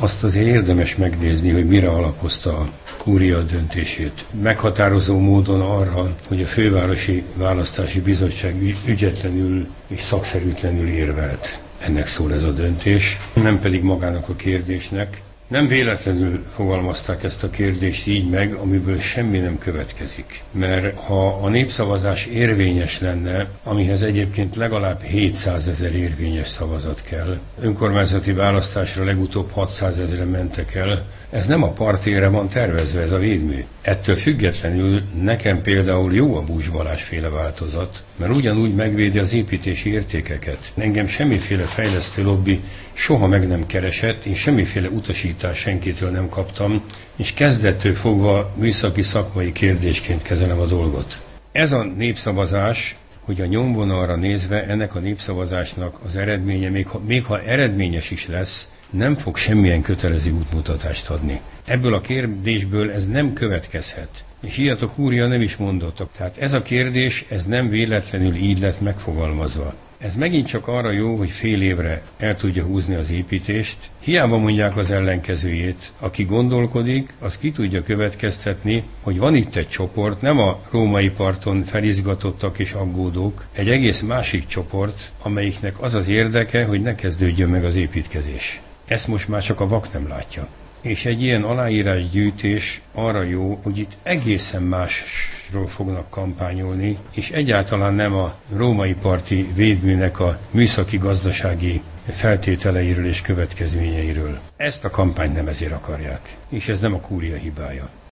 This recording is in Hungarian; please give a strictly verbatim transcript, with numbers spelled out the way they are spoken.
azt azért érdemes megnézni, hogy mire alapozta a kúria döntését. Meghatározó módon arra, hogy a Fővárosi Választási Bizottság ügyetlenül és szakszerűtlenül érvelt. Ennek szól ez a döntés, nem pedig magának a kérdésnek. Nem véletlenül fogalmazták ezt a kérdést így meg, amiből semmi nem következik. Mert ha a népszavazás érvényes lenne, amihez egyébként legalább hétszázezer érvényes szavazat kell, önkormányzati választásra legutóbb hatszázezren mentek el, ez nem a partére van tervezve, ez a védmű. Ettől függetlenül nekem például jó a Búcs Balázs féle változat, mert ugyanúgy megvédi az építési értékeket. Engem semmiféle fejlesztő lobby soha meg nem keresett, én semmiféle utasítást senkitől nem kaptam, és kezdettől fogva műszaki szakmai kérdésként kezelem a dolgot. Ez a népszavazás, hogy a nyomvonalra nézve ennek a népszavazásnak az eredménye, még ha, még ha eredményes is lesz, nem fog semmilyen kötelező útmutatást adni. Ebből a kérdésből ez nem következhet. És ilyet a kúria nem is mondottak. Tehát ez a kérdés, ez nem véletlenül így lett megfogalmazva. Ez megint csak arra jó, hogy fél évre el tudja húzni az építést. Hiába mondják az ellenkezőjét. Aki gondolkodik, az ki tudja következtetni, hogy van itt egy csoport, nem a római parton felizgatottak és aggódók, egy egész másik csoport, amelyiknek az az érdeke, hogy ne kezdődjön meg az építkezés. Ezt most már csak a vak nem látja. És egy ilyen aláírásgyűjtés arra jó, hogy itt egészen másról fognak kampányolni, és egyáltalán nem a római parti védműnek a műszaki-gazdasági feltételeiről és következményeiről. Ezt a kampányt nem ezért akarják, és ez nem a kúria hibája.